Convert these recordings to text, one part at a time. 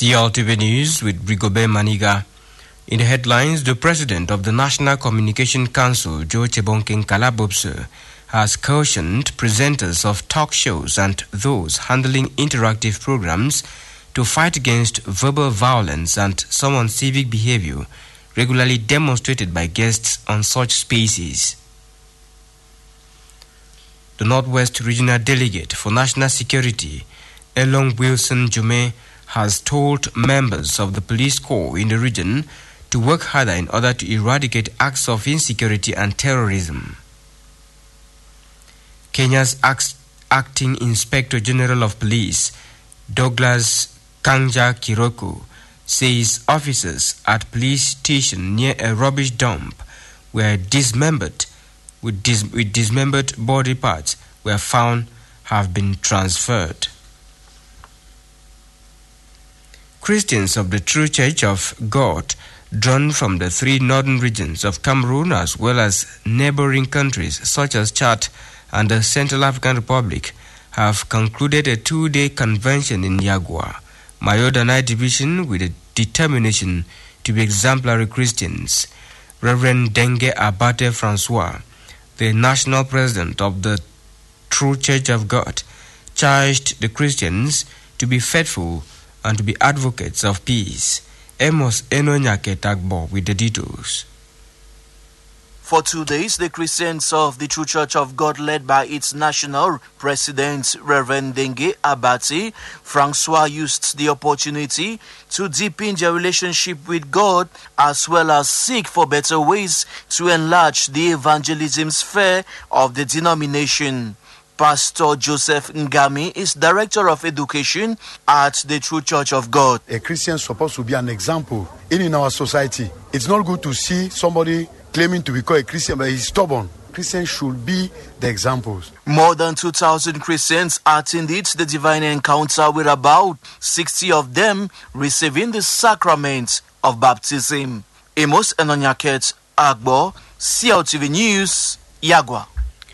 CLTV News with Rigobert Maniga. In the headlines, the president of the National Communication Council, Joe Chebonken Kalabobse, has cautioned presenters of talk shows and those handling interactive programs to fight against verbal violence and some uncivic behavior regularly demonstrated by guests on such spaces. The Northwest Regional Delegate for National Security, Elon Wilson Jume, has told members of the police corps in the region to work harder in order to eradicate acts of insecurity and terrorism. Kenya's acting Inspector General of Police, Douglas Kanja Kiroko, says officers at police station near a rubbish dump were dismembered with dismembered body parts were found have been transferred. Christians of the True Church of God, drawn from the three northern regions of Cameroon as well as neighboring countries such as Chad and the Central African Republic, have concluded a 2-day convention in Yagua, Mayo-Danai Division, with a determination to be exemplary Christians. Reverend Dengue Abate Francois, the national president of the True Church of God, charged the Christians to be faithful and to be advocates of peace. Amos Enonyake Tagbo with the details. For 2 days, the Christians of the True Church of God, led by its national president, Reverend Dengue Abate Francois, used the opportunity to deepen their relationship with God as well as seek for better ways to enlarge the evangelism sphere of the denomination. Pastor Joseph Ngami is Director of Education at the True Church of God. A Christian is supposed to be an example in our society. It's not good to see somebody claiming to be called a Christian, but he's stubborn. Christians should be the examples. More than 2,000 Christians attended the divine encounter, with about 60 of them receiving the sacrament of baptism. Amos Enonyaket Agbo, CLTV News, Yagua.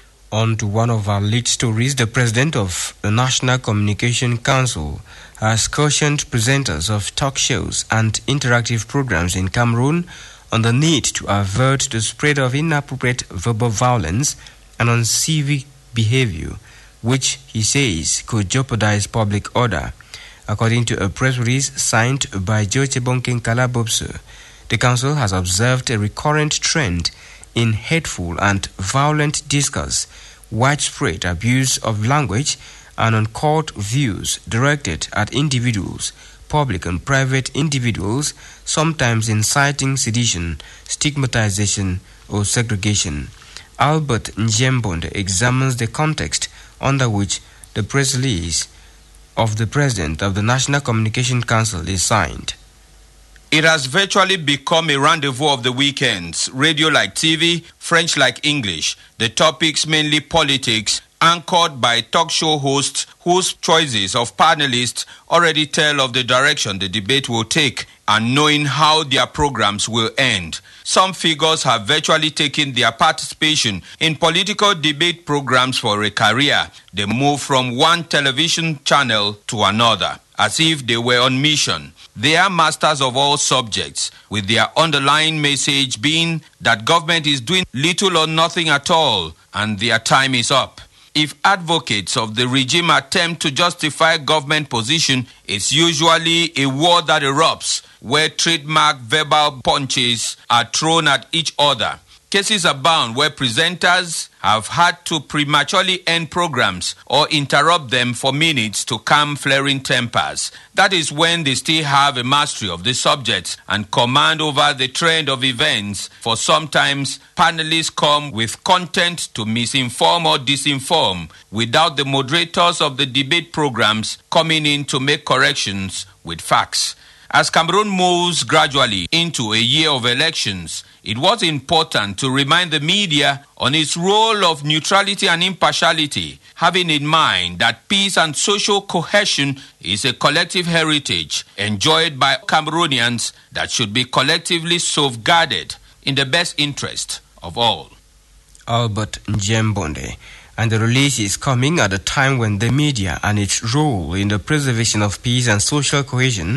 On to one of our lead stories. The president of the National Communication Council has cautioned presenters of talk shows and interactive programs in Cameroon on the need to avert the spread of inappropriate verbal violence and uncivic behavior, which he says could jeopardize public order. According to a press release signed by Joe Chebonken Kalabobse, the council has observed a recurrent trend in hateful and violent discourse, widespread abuse of language, and uncalled views directed at individuals, public and private individuals, sometimes inciting sedition, stigmatization, or segregation. Albert Njembonde examines the context under which the press release of the president of the National Communication Council is signed. It has virtually become a rendezvous of the weekends. Radio like TV, French like English. The topics mainly politics, anchored by talk show hosts whose choices of panelists already tell of the direction the debate will take and knowing how their programs will end. Some figures have virtually taken their participation in political debate programs for a career. They move from one television channel to another, as if they were on mission. They are masters of all subjects, with their underlying message being that government is doing little or nothing at all, and their time is up. If advocates of the regime attempt to justify government position, it's usually a war that erupts, where trademark verbal punches are thrown at each other. Cases abound where presenters have had to prematurely end programs or interrupt them for minutes to calm flaring tempers. That is when they still have a mastery of the subject and command over the trend of events, for sometimes panelists come with content to misinform or disinform without the moderators of the debate programs coming in to make corrections with facts. As Cameroon moves gradually into a year of elections, it was important to remind the media on its role of neutrality and impartiality, having in mind that peace and social cohesion is a collective heritage enjoyed by Cameroonians that should be collectively safeguarded in the best interest of all. Albert Njembonde. And the release is coming at a time when the media and its role in the preservation of peace and social cohesion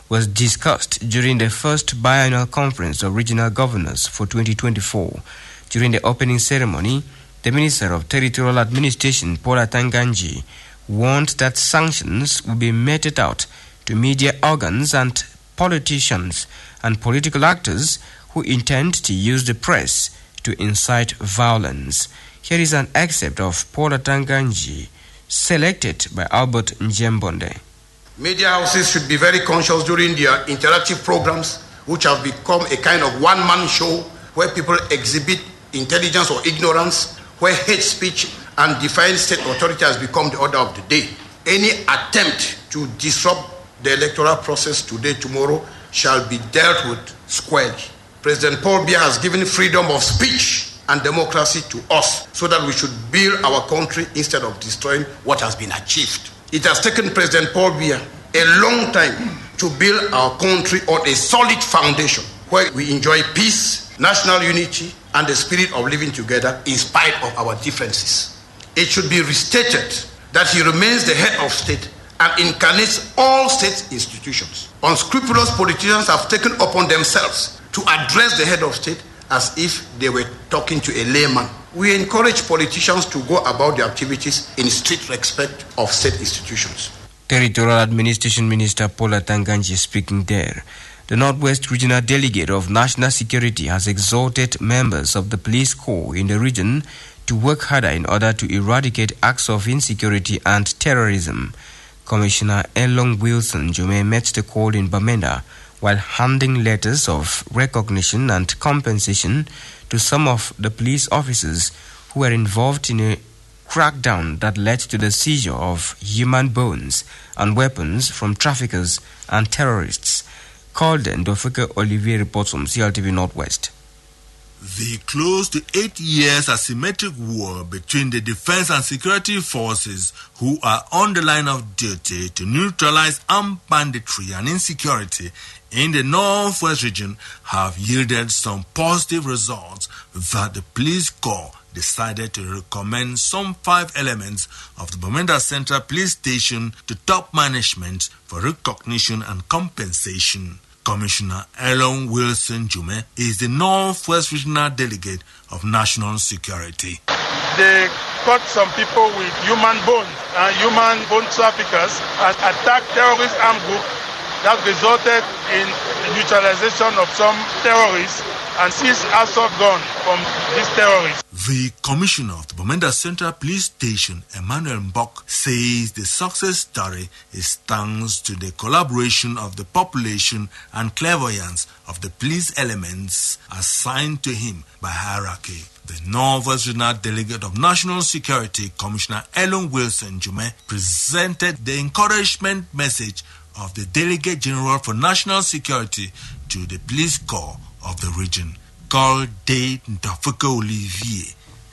was discussed during the first biannual conference of regional governors for 2024. During the opening ceremony, the Minister of Territorial Administration, Paul Atanganji, warned that sanctions will be meted out to media organs and politicians and political actors who intend to use the press to incite violence. Here is an excerpt of Paul Atanganji, selected by Albert Njembonde. Media houses should be very conscious during their interactive programs, which have become a kind of one-man show where people exhibit intelligence or ignorance, where hate speech and defying state authority has become the order of the day. Any attempt to disrupt the electoral process today, tomorrow, shall be dealt with squarely. President Paul Biya has given freedom of speech and democracy to us so that we should build our country instead of destroying what has been achieved. It has taken President Paul Biya a long time to build our country on a solid foundation where we enjoy peace, national unity, and the spirit of living together in spite of our differences. It should be restated that he remains the head of state and incarnates all state institutions. Unscrupulous politicians have taken upon themselves to address the head of state as if they were talking to a layman. We encourage politicians to go about their activities in strict respect of state institutions. Territorial Administration Minister Paul Atanganji speaking there. The Northwest Regional Delegate of National Security has exhorted members of the police corps in the region to work harder in order to eradicate acts of insecurity and terrorism. Commissioner Elong Wilson Jume met the call in Bamenda while handing letters of recognition and compensation to some of the police officers who were involved in a crackdown that led to the seizure of human bones and weapons from traffickers and terrorists. Calden Dofeke Olivier reports from CLTV Northwest. The close to 8 years asymmetric war between the defense and security forces who are on the line of duty to neutralize armed banditry and insecurity in the Northwest region have yielded some positive results that the police corps decided to recommend some 5 elements of the Bamenda Central Police Station to top management for recognition and compensation. Commissioner Elon Wilson Jume is the Northwest Regional Delegate of National Security. They caught some people with human bones and human bone traffickers and attacked terrorist armed group that resulted in the neutralization of some terrorists and seized assault gun from these terrorists. The commissioner of the Bamenda Central Police Station, Emmanuel Mbok, says the success story is thanks to the collaboration of the population and clairvoyance of the police elements assigned to him by hierarchy. The Northwest Regional Delegate of National Security, Commissioner Elon Wilson Jume, presented the encouragement message of the Delegate General for National Security to the police corps of the region. Called Date Ndafika Olivier,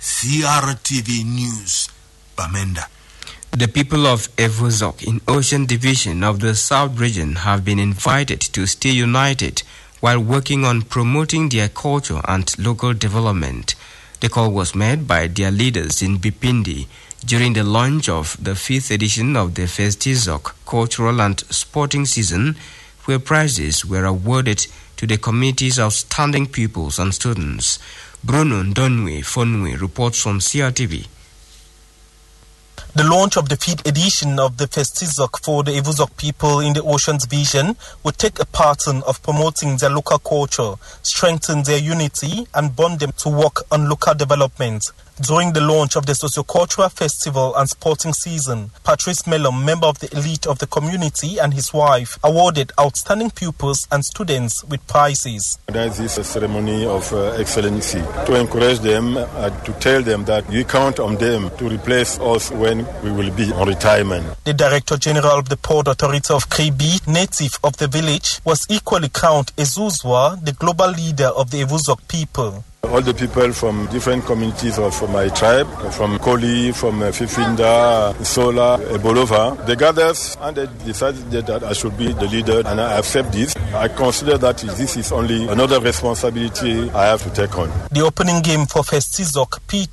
CRTV News, Bamenda. The people of Evuzok in Ocean Division of the South Region have been invited to stay united while working on promoting their culture and local development. The call was made by their leaders in Bipindi during the launch of the 5th edition of the Festizok Cultural and Sporting Season, where prizes were awarded to the community's outstanding pupils and students. Bruno Ndonwe Fonwe reports from CRTV. The launch of the 5th edition of the Festizok for the Evuzok people in the Oceans Vision would take a pattern of promoting their local culture, strengthen their unity, and bond them to work on local development. During the launch of the Sociocultural Festival and Sporting Season, Patrice Mellom, member of the elite of the community, and his wife awarded outstanding pupils and students with prizes. That is a ceremony of excellency to encourage them, to tell them that we count on them to replace us when we will be on retirement. The Director General of the Port Authority of Kribi, native of the village, was equally crowned Ezuzwa, the global leader of the Evuzok people. All the people from different communities of my tribe, from Koli, from Fifinda, Sola, Ebolova, they gathered and they decided that I should be the leader, and I accept this. I consider that this is only another responsibility I have to take on. The opening game for Festizok pitted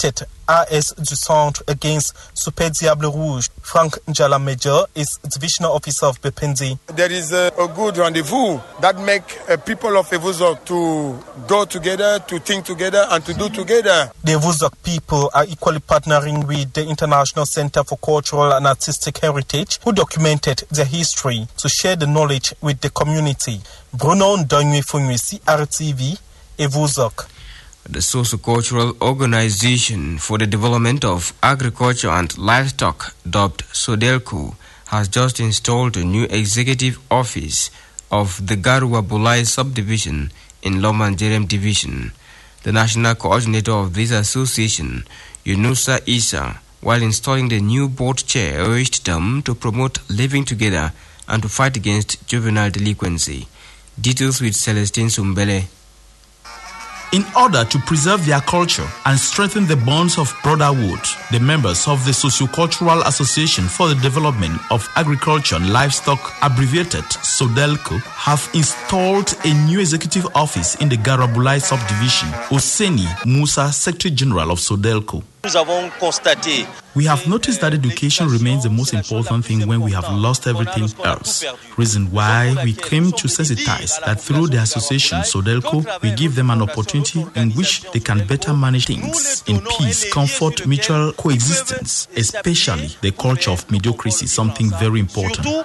AS du Centre against Super Diable Rouge. Frank Njala-Major is Divisional Officer of Bepenzi. There is a good rendezvous that make people of Evuzok to go together, to think together, and to do together. The Evuzok people are equally partnering with the International Center for Cultural and Artistic Heritage, who documented their history to share the knowledge with the community. Bruno Ndonwe-Funwe, CRTV, Evuzok. The Socio-Cultural Organization for the Development of Agriculture and Livestock, dubbed SODELCO, has just installed a new executive office of the Garua Bulai subdivision in Lomanjerem division. The national coordinator of this association, Yunusa Isa, while installing the new board chair, urged them to promote living together and to fight against juvenile delinquency. Details with Celestine Sumbele. In order to preserve their culture and strengthen the bonds of brotherhood, the members of the Socio-Cultural Association for the Development of Agriculture and Livestock, abbreviated SODELCO, have installed a new executive office in the Garabulai subdivision. Oseni Musa, Secretary General of SODELCO. We have noticed that education remains the most important thing when we have lost everything else. Reason why we came to sensitize that through the association SODELCO, we give them an opportunity in which they can better manage things in peace, comfort, mutual coexistence, especially the culture of mediocrity, something very important. In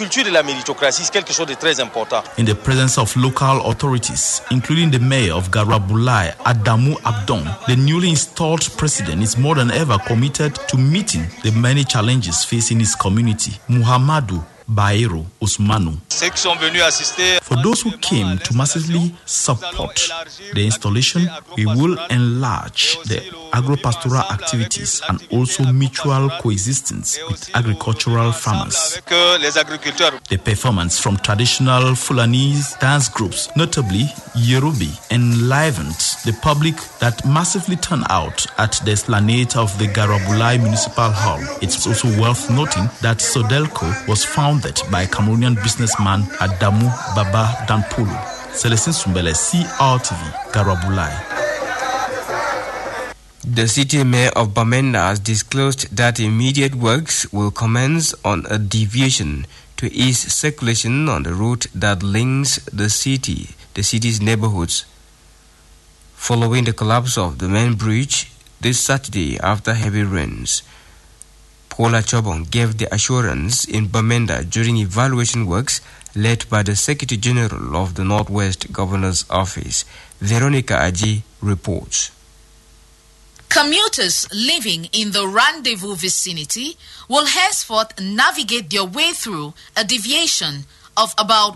the presence of local authorities, including the mayor of Garabulai, Adamu Abdon, the newly installed president is more than ever committed to meeting the many challenges facing his community. Muhammadu Bairo Usmanu. For those who came to massively support the installation, we will enlarge the agro-pastoral activities and also mutual coexistence with agricultural farmers. The performance from traditional Fulanese dance groups, notably Yorubi, enlivened the public that massively turned out at the esplanade of the Garabulai Municipal Hall. It's also worth noting that SODELCO was founded by Cameroonian businessman Adamu Baba Danpulu. Celestine Sumbele, CRTV, Garabulai. The city mayor of Bamenda has disclosed that immediate works will commence on a deviation to ease circulation on the route that links the city's neighborhoods. Following the collapse of the main bridge this Saturday after heavy rains, Paul Achobong gave the assurance in Bamenda during evaluation works led by the Secretary General of the Northwest Governor's Office. Veronica Aji reports. Commuters living in the rendezvous vicinity will henceforth navigate their way through a deviation of about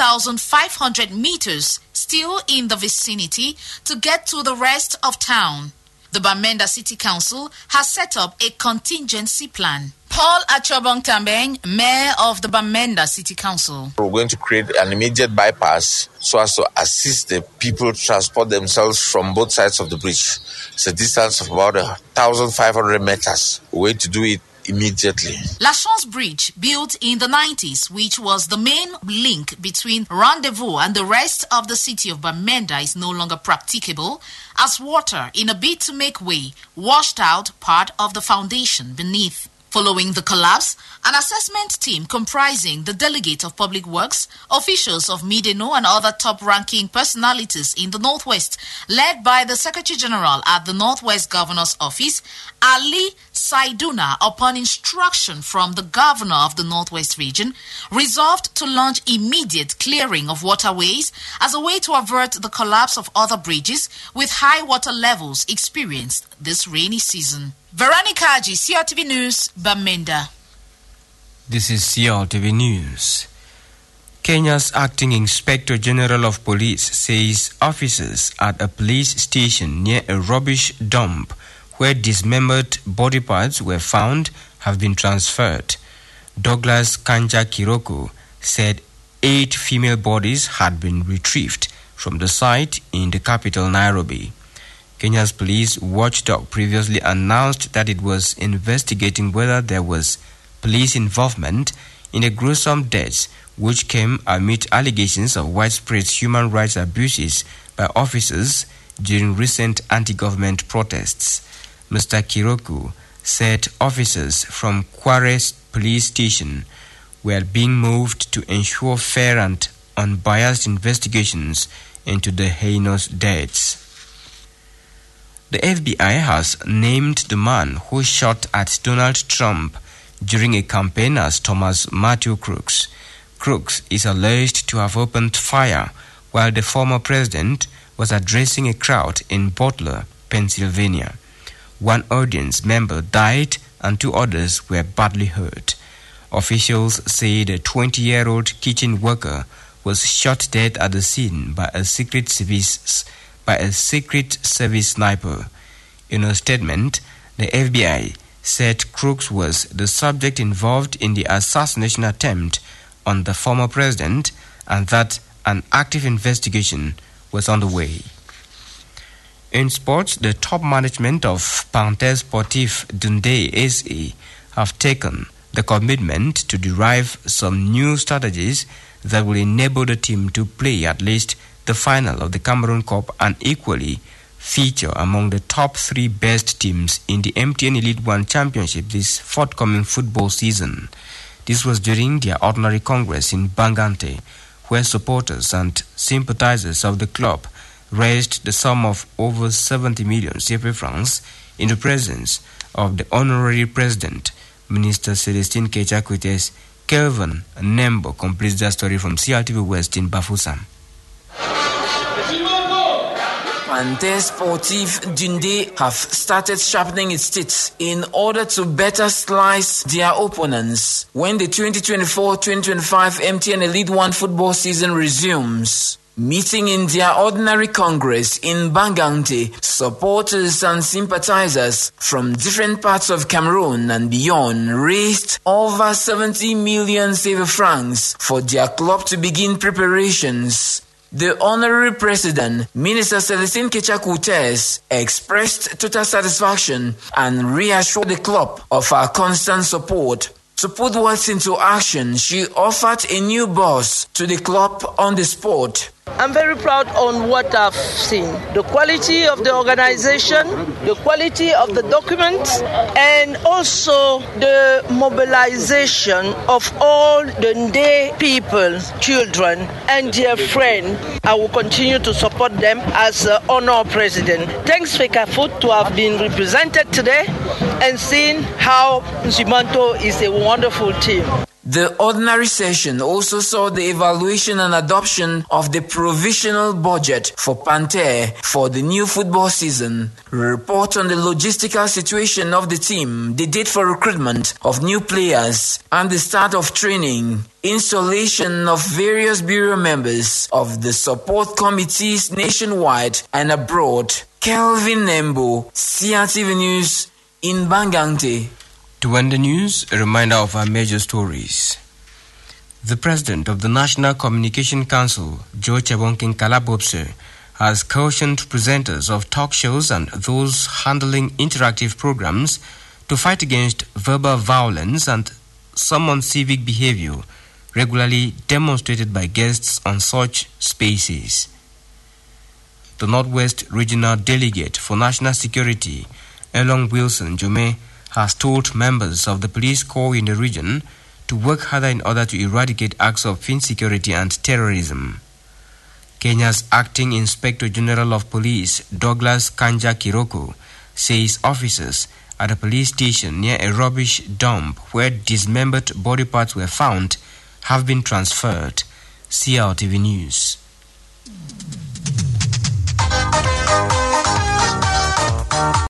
1,500 meters still in the vicinity to get to the rest of town. The Bamenda City Council has set up a contingency plan. Paul Achobong Tambeng, Mayor of the Bamenda City Council. We're going to create an immediate bypass so as to assist the people to transport themselves from both sides of the bridge. It's a distance of about 1,500 meters. We're going to do it immediately. La Chance Bridge, built in the 90s, which was the main link between Rendezvous and the rest of the city of Bamenda, is no longer practicable as water, in a bid to make way, washed out part of the foundation beneath. Following the collapse, an assessment team comprising the delegate of public works, officials of Mideno and other top-ranking personalities in the Northwest, led by the Secretary General at the Northwest Governor's Office, Ali Saiduna, upon instruction from the Governor of the Northwest region, resolved to launch immediate clearing of waterways as a way to avert the collapse of other bridges with high water levels experienced this rainy season. Veronica Aji, CRTV News, Bamenda. This is CRTV News. Kenya's Acting Inspector General of Police says officers at a police station near a rubbish dump where dismembered body parts were found have been transferred. Douglas Kanja Kiroko said 8 female bodies had been retrieved from the site in the capital, Nairobi. Kenya's police watchdog previously announced that it was investigating whether there was police involvement in the gruesome deaths which came amid allegations of widespread human rights abuses by officers during recent anti-government protests. Mr. Kiroku said officers from Kware police station were being moved to ensure fair and unbiased investigations into the heinous deaths. The FBI has named the man who shot at Donald Trump during a campaign as Thomas Matthew Crooks. Crooks is alleged to have opened fire while the former president was addressing a crowd in Butler, Pennsylvania. One audience member died and 2 others were badly hurt. Officials say the 20-year-old kitchen worker was shot dead at the scene by a Secret Service sniper. In a statement, the FBI said Crooks was the subject involved in the assassination attempt on the former president and that an active investigation was underway. In sports, the top management of Panthère Sportif Dundee SA have taken the commitment to derive some new strategies that will enable the team to play at least the final of the Cameroon Cup and equally feature among the top 3 best teams in the MTN Elite One Championship this forthcoming football season. This was during their ordinary congress in Bangante, where supporters and sympathizers of the club raised the sum of over 70 million CFA francs in the presence of the honorary president, Minister Celestine Kechakute's Kelvin Nembo completes the story from CRTV West in Bafoussam. Panthère Sportif Dundee have started sharpening its teeth in order to better slice their opponents when the 2024-2025 MTN Elite One football season resumes. Meeting in their ordinary congress in Bangante, supporters and sympathizers from different parts of Cameroon and beyond raised over 70 million CFA francs for their club to begin preparations. The honorary president, Minister Celestine Kechakutes, expressed total satisfaction and reassured the club of her constant support. To put words into action, she offered a new boss to the club on the spot. I'm very proud on what I've seen. The quality of the organization, the quality of the documents, and also the mobilization of all the Ndé people, children, and their friends. I will continue to support them as honor president. Thanks, FECAFOOT, to have been represented today and seen how Nzimanto is a wonderful team. The ordinary session also saw the evaluation and adoption of the provisional budget for Panthère for the new football season, report on the logistical situation of the team, the date for recruitment of new players, and the start of training, installation of various bureau members of the support committees nationwide and abroad. Kelvin Nembo, CRTV News in Bangante. To end the news, a reminder of our major stories. The President of the National Communication Council, Joe Chebonkin Kalabopse, has cautioned presenters of talk shows and those handling interactive programs to fight against verbal violence and some uncivic behavior regularly demonstrated by guests on such spaces. The Northwest Regional Delegate for National Security, Elon Wilson Jome, has told members of the police corps in the region to work harder in order to eradicate acts of insecurity and terrorism. Kenya's Acting Inspector General of Police, Douglas Kanja Kiroko, says officers at a police station near a rubbish dump where dismembered body parts were found have been transferred. CRTV News.